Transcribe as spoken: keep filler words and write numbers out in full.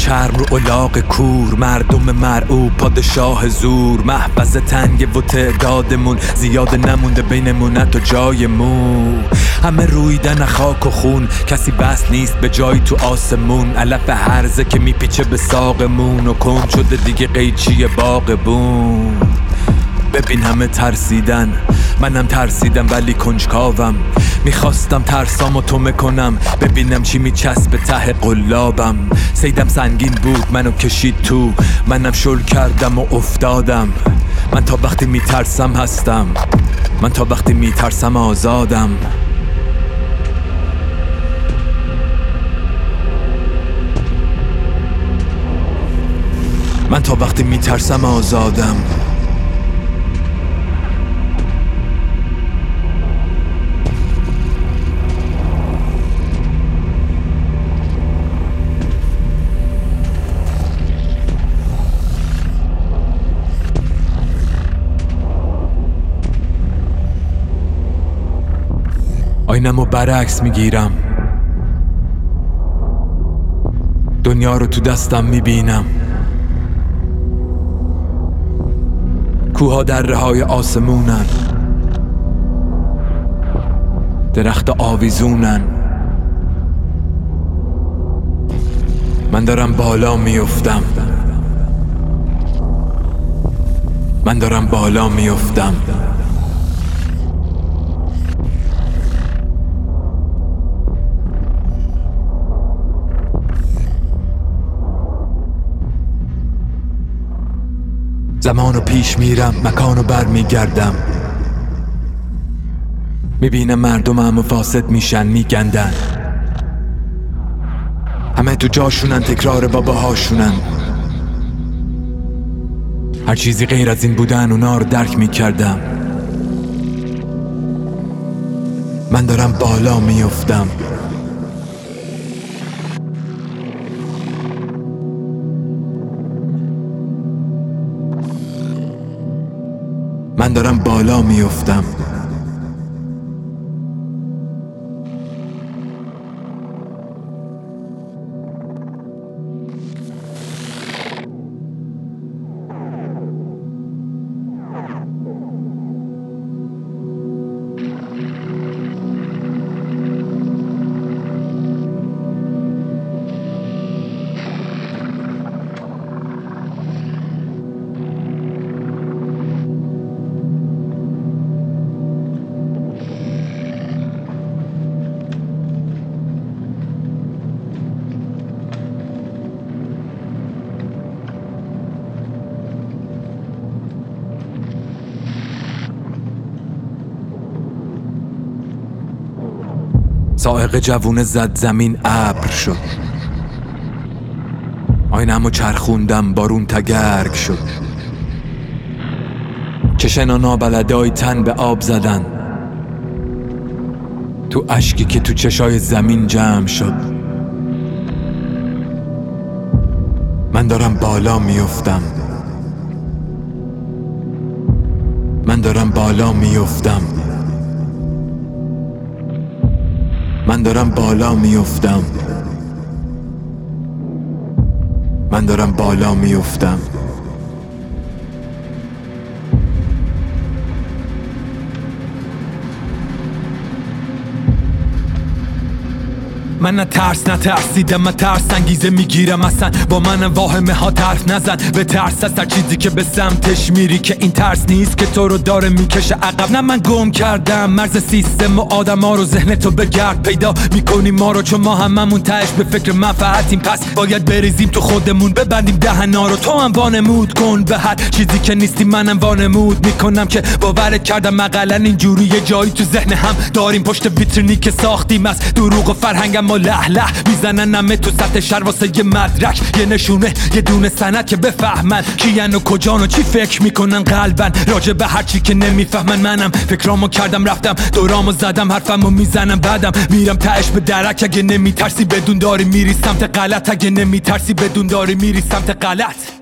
چرم رو الاغ کور، مردم مرعوب پادشاه زور. محفظه تنگ و تعدادمون زیاده نمونده بینمون حتی جای مو. همه رویدن خاک و خون، کسی بس نیست به جایی تو آسمون. علف هرزه که میپیچه به ساقمون و کن شده دیگه قیچی باغبون. ببین همه ترسیدن، منم ترسیدم ولی کنجکاوم. میخواستم ترسامو تو میکنم، ببینم چی میچسبه ته قلابم. سیدم سنگین بود منو کشید تو، منم شل کردم و افتادم. من تا وقتی میترسم هستم، من تا وقتی میترسم آزادم. من تا وقتی میترسم آزادم. آینمو برعکس میگیرم، دنیا رو تو دستم میبینم. کوها دره های آسمونن، درخت آویزونن. من دارم بالا میافتم، من دارم بالا میافتم. زمانو پیش میرم، مکانو بر میگردم. میبینم مردمم و فاسد میشن، میگندن. همه تو جاشونن، تکرار باباهاشونن. هر چیزی غیر از این بودن اونا رو درک میکردم. من دارم بالا میافتم. من دارم بالا میافتم. سائق جوونه زد زمین ابر شد. آینمو چرخوندم بارون تگرگ شد. چشنا نابلدای تن به آب زدن، تو اشکی که تو چشای زمین جمع شد. من دارم بالا میافتم، من دارم بالا میافتم. من دارم بالا میافتم، من دارم بالا میافتم. من نه ترس نه ترسیدم، من ترس انگیزه میگیرم. اصلا با من واهمه ها طرف نزن. به ترس از هر چیزی که به سمتش میری، که این ترس نیست که تو رو داره میکشه عقب. نه من گم کردم مرز سیستم و آدم ها رو. ذهن تو بگرد پیدا میکنی ما رو، چون ما هممون تهش به فکر منفعتیم. پس باید بریزیم تو خودمون، ببندیم دهنا رو. تو هم وانمود کن به هر چیزی که نیستی، منم وانمود میکنم که باورت کردم اقلا اینجوری یه جایی تو ذهن هم داریم. پشت ویترینی که ساختیم از دروغ و فرهنگم و له له میزنن همه تو سطح شهر واسه یه مدرک، یه نشونه، یه دونه سند که بفهمن کیان و کجان و چی فکر میکنن قلبن راجع به هر چی که نمیفهمن. منم فکرامو کردم رفتم دورامو زدم، حرفمو میزنم بعدم میرم تهش به درک. اگه نمیترسی بدون داری میری سمت غلط، اگه نمیترسی بدون داری میری سمت غلط.